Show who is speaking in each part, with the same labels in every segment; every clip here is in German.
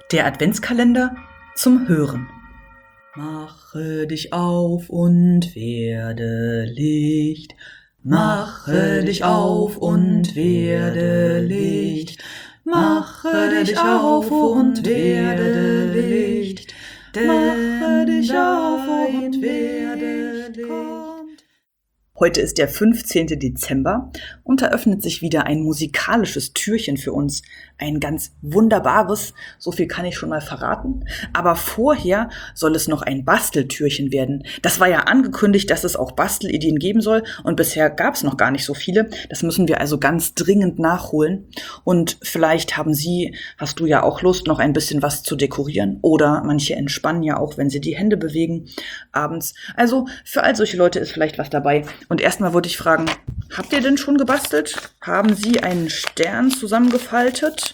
Speaker 1: Der Adventskalender zum Hören. Mache dich auf und werde Licht. Mache dich auf und werde Licht. Mache dich auf und werde Licht. Mache dich auf und werde Licht. Heute ist der 15. Dezember und da öffnet sich wieder ein musikalisches Türchen für uns. Ein ganz wunderbares, so viel kann ich schon mal verraten. Aber vorher soll es noch ein Basteltürchen werden. Das war ja angekündigt, dass es auch Bastelideen geben soll und bisher gab es noch gar nicht so viele. Das müssen wir also ganz dringend nachholen. Und vielleicht hast du ja auch Lust, noch ein bisschen was zu dekorieren. Oder manche entspannen ja auch, wenn sie die Hände bewegen abends. Also für all solche Leute ist vielleicht was dabei. Und erstmal wollte ich fragen, habt ihr denn schon gebastelt? Haben Sie einen Stern zusammengefaltet?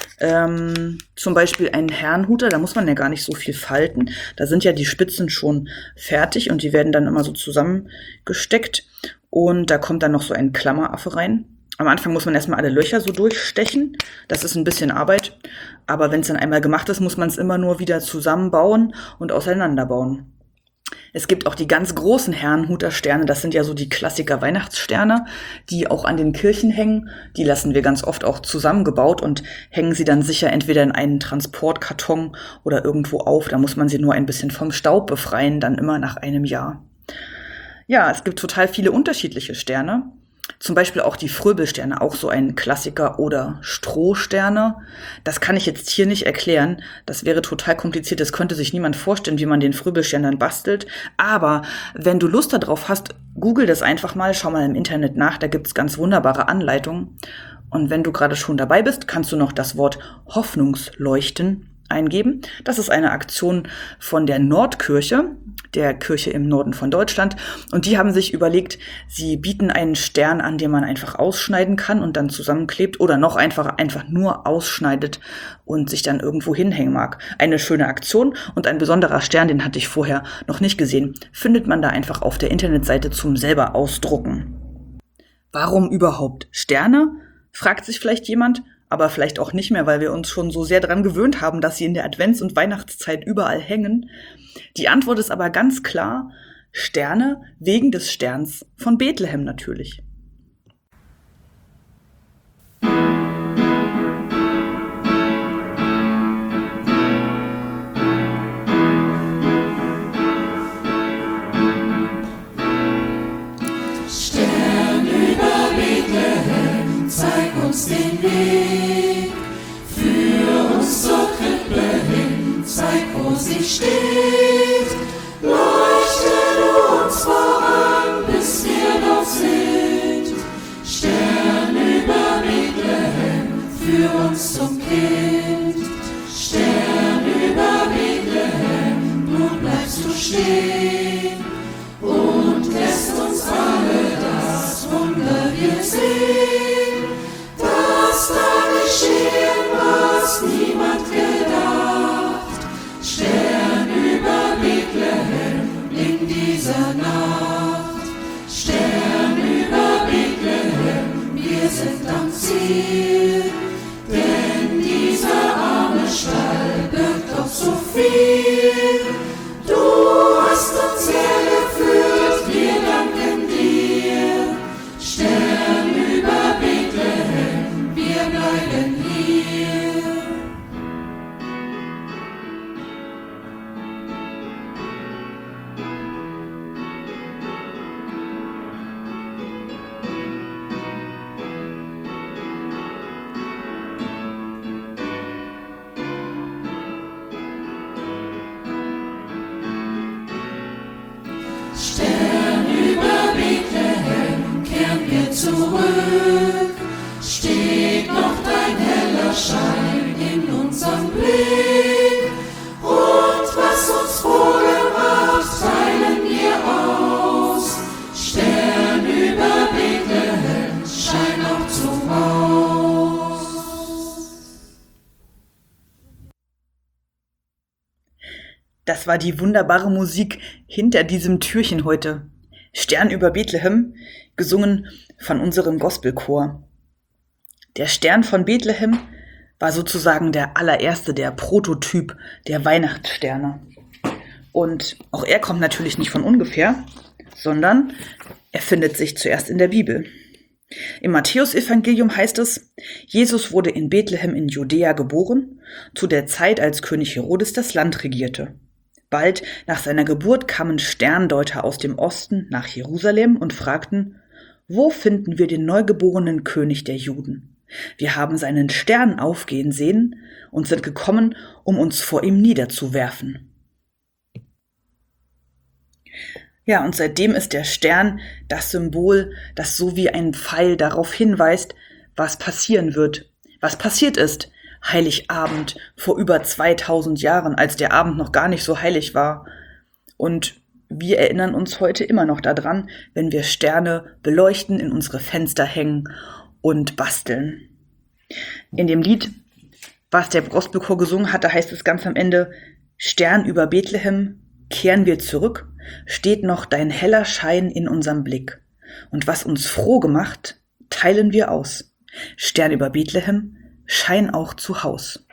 Speaker 1: Zum Beispiel einen Herrenhuter, da muss man ja gar nicht so viel falten. Da sind ja die Spitzen schon fertig und die werden dann immer so zusammengesteckt. Und da kommt dann noch so ein Klammeraffe rein. Am Anfang muss man erstmal alle Löcher so durchstechen. Das ist ein bisschen Arbeit. Aber wenn es dann einmal gemacht ist, muss man es immer nur wieder zusammenbauen und auseinanderbauen. Es gibt auch die ganz großen Herrenhuter-Sterne, das sind ja so die Klassiker-Weihnachtssterne, die auch an den Kirchen hängen. Die lassen wir ganz oft auch zusammengebaut und hängen sie dann sicher entweder in einen Transportkarton oder irgendwo auf. Da muss man sie nur ein bisschen vom Staub befreien, dann immer nach einem Jahr. Ja, es gibt total viele unterschiedliche Sterne. Zum Beispiel auch die Fröbelsterne, auch so ein Klassiker, oder Strohsterne. Das kann ich jetzt hier nicht erklären. Das wäre total kompliziert. Das könnte sich niemand vorstellen, wie man den Fröbelstern dann bastelt. Aber wenn du Lust darauf hast, google das einfach mal, schau mal im Internet nach. Da gibt's ganz wunderbare Anleitungen. Und wenn du gerade schon dabei bist, kannst du noch das Wort Hoffnungsleuchten eingeben. Das ist eine Aktion von der Nordkirche, der Kirche im Norden von Deutschland. Und die haben sich überlegt, sie bieten einen Stern an, den man einfach ausschneiden kann und dann zusammenklebt oder noch einfach nur ausschneidet und sich dann irgendwo hinhängen mag. Eine schöne Aktion und ein besonderer Stern, den hatte ich vorher noch nicht gesehen. Findet man da einfach auf der Internetseite zum selber ausdrucken. Warum überhaupt Sterne? Fragt sich vielleicht jemand. Aber vielleicht auch nicht mehr, weil wir uns schon so sehr daran gewöhnt haben, dass sie in der Advents- und Weihnachtszeit überall hängen. Die Antwort ist aber ganz klar: Sterne wegen des Sterns von Bethlehem natürlich.
Speaker 2: Stern über Bethlehem, zeig uns den Weg, führ uns zur Krippe hin, zeig, wo sie steht. Leuchte du uns voran, bis wir dort sind. Stern über Bethlehem, führ uns zum Kind. Stern über Bethlehem, du bleibst du stehen und lässt uns alle das Wunder wir sehen. Das da geschehen, was niemand gedacht. Stern über Bethlehem in dieser Nacht. Stern über Bethlehem, wir sind am Ziel. Denn dieser arme Stall birgt doch so viel. Du hast uns hergeführt, wir danken dir. Stern über Bethlehem, wir bleiben hier. Stern über Bethlehem, kehren wir zurück. Steht noch dein heller Schein in unserem Blick. Und was uns froh gemacht, teilen wir aus. Stern über Bethlehem, schein auch zum Haus.
Speaker 1: Das war die wunderbare Musik hinter diesem Türchen heute. Stern über Bethlehem, gesungen von unserem Gospelchor. Der Stern von Bethlehem war sozusagen der allererste, der Prototyp der Weihnachtssterne. Und auch er kommt natürlich nicht von ungefähr, sondern er findet sich zuerst in der Bibel. Im Matthäusevangelium heißt es, Jesus wurde in Bethlehem in Judäa geboren, zu der Zeit, als König Herodes das Land regierte. Bald nach seiner Geburt kamen Sterndeuter aus dem Osten nach Jerusalem und fragten, wo finden wir den neugeborenen König der Juden? Wir haben seinen Stern aufgehen sehen und sind gekommen, um uns vor ihm niederzuwerfen. Ja, und seitdem ist der Stern das Symbol, das so wie ein Pfeil darauf hinweist, was passieren wird, was passiert ist. Heiligabend vor über 2000 Jahren, als der Abend noch gar nicht so heilig war. Und wir erinnern uns heute immer noch daran, wenn wir Sterne beleuchten, in unsere Fenster hängen und basteln. In dem Lied, was der Gospelchor gesungen hat, da heißt es ganz am Ende, Stern über Bethlehem, kehren wir zurück, steht noch dein heller Schein in unserem Blick. Und was uns froh gemacht, teilen wir aus. Stern über Bethlehem, Schein auch zu Haus.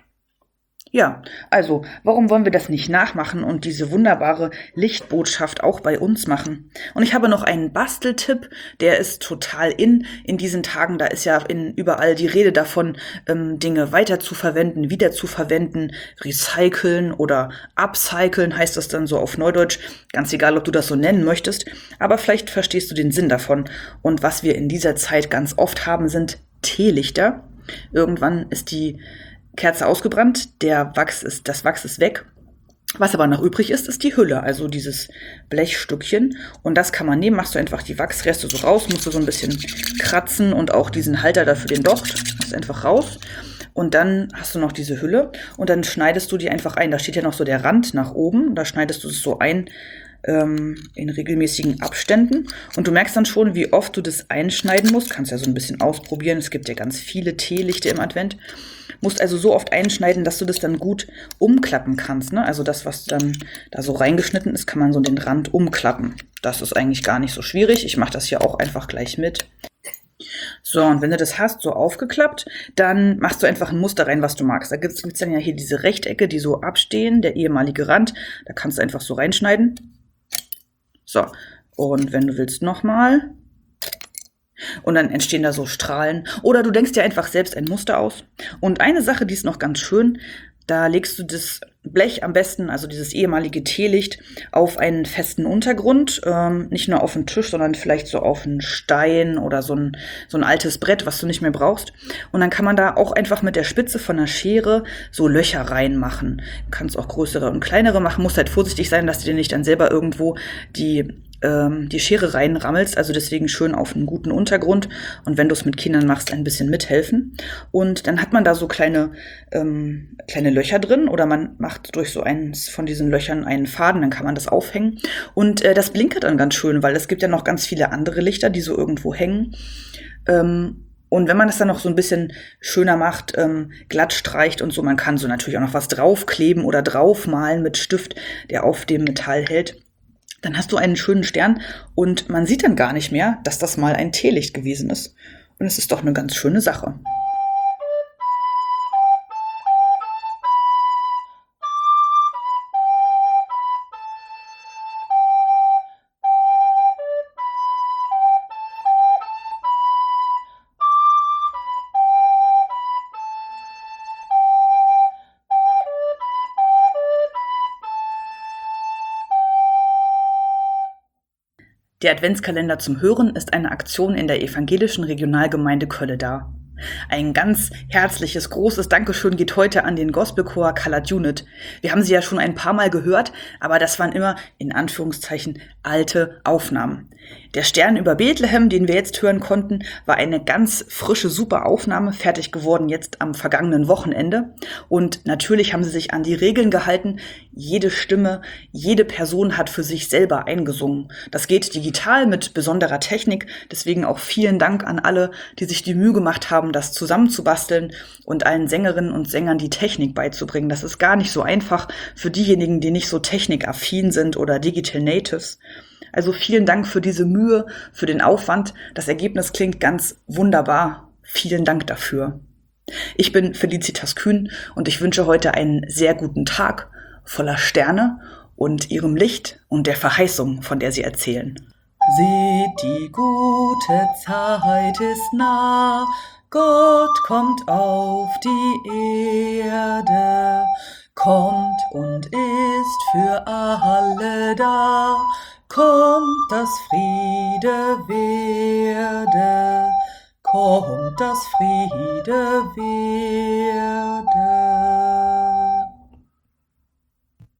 Speaker 1: Ja, also, warum wollen wir das nicht nachmachen und diese wunderbare Lichtbotschaft auch bei uns machen? Und ich habe noch einen Basteltipp, der ist total in diesen Tagen. Da ist ja überall die Rede davon, Dinge weiter zu verwenden, wieder zu verwenden, recyceln oder upcyclen heißt das dann so auf Neudeutsch. Ganz egal, ob du das so nennen möchtest, aber vielleicht verstehst du den Sinn davon. Und was wir in dieser Zeit ganz oft haben, sind Teelichter. Irgendwann ist die Kerze ausgebrannt, das Wachs ist weg. Was aber noch übrig ist, ist die Hülle, also dieses Blechstückchen. Und das kann man nehmen, machst du einfach die Wachsreste so raus, musst du so ein bisschen kratzen und auch diesen Halter dafür den Docht, machst einfach raus. Und dann hast du noch diese Hülle und dann schneidest du die einfach ein. Da steht ja noch so der Rand nach oben, da schneidest du es so ein in regelmäßigen Abständen. Und du merkst dann schon, wie oft du das einschneiden musst. Kannst ja so ein bisschen ausprobieren. Es gibt ja ganz viele Teelichte im Advent. Musst also so oft einschneiden, dass du das dann gut umklappen kannst. Ne? Also das, was dann da so reingeschnitten ist, kann man so den Rand umklappen. Das ist eigentlich gar nicht so schwierig. Ich mache das hier auch einfach gleich mit. So, und wenn du das hast, so aufgeklappt, dann machst du einfach ein Muster rein, was du magst. Da gibt's dann ja hier diese Rechtecke, die so abstehen, der ehemalige Rand. Da kannst du einfach so reinschneiden. So, und wenn du willst nochmal. Und dann entstehen da so Strahlen. Oder du denkst dir einfach selbst ein Muster aus. Und eine Sache, die ist noch ganz schön, da legst du das Blech am besten, also dieses ehemalige Teelicht, auf einen festen Untergrund. Nicht nur auf den Tisch, sondern vielleicht so auf einen Stein oder so ein altes Brett, was du nicht mehr brauchst. Und dann kann man da auch einfach mit der Spitze von einer Schere so Löcher reinmachen. Du kannst auch größere und kleinere machen. Musst halt vorsichtig sein, dass du dir nicht dann selber irgendwo die Schere reinrammelst, also deswegen schön auf einen guten Untergrund und wenn du es mit Kindern machst, ein bisschen mithelfen. Und dann hat man da so kleine Löcher drin oder man macht durch so eins von diesen Löchern einen Faden, dann kann man das aufhängen und das blinkert dann ganz schön, weil es gibt ja noch ganz viele andere Lichter, die so irgendwo hängen. Und wenn man das dann noch so ein bisschen schöner macht, glatt streicht und so, man kann so natürlich auch noch was draufkleben oder draufmalen mit Stift, der auf dem Metall hält. Dann hast du einen schönen Stern und man sieht dann gar nicht mehr, dass das mal ein Teelicht gewesen ist. Und es ist doch eine ganz schöne Sache. Der Adventskalender zum Hören ist eine Aktion in der evangelischen Regionalgemeinde Kölle-Dar. Ein ganz herzliches, großes Dankeschön geht heute an den Gospelchor Colored Unit. Wir haben sie ja schon ein paar Mal gehört, aber das waren immer, in Anführungszeichen, alte Aufnahmen. Der Stern über Bethlehem, den wir jetzt hören konnten, war eine ganz frische, super Aufnahme, fertig geworden jetzt am vergangenen Wochenende. Und natürlich haben sie sich an die Regeln gehalten. Jede Stimme, jede Person hat für sich selber eingesungen. Das geht digital mit besonderer Technik. Deswegen auch vielen Dank an alle, die sich die Mühe gemacht haben, das zusammenzubasteln und allen Sängerinnen und Sängern die Technik beizubringen. Das ist gar nicht so einfach für diejenigen, die nicht so technikaffin sind oder Digital Natives. Also vielen Dank für diese Mühe, für den Aufwand. Das Ergebnis klingt ganz wunderbar. Vielen Dank dafür. Ich bin Felicitas Kühn und ich wünsche heute einen sehr guten Tag voller Sterne und ihrem Licht und der Verheißung, von der sie erzählen. Seht, die gute Zeit ist nah, Gott kommt auf die Erde, kommt und ist für alle da, kommt, dass Friede werde, kommt, dass Friede werde.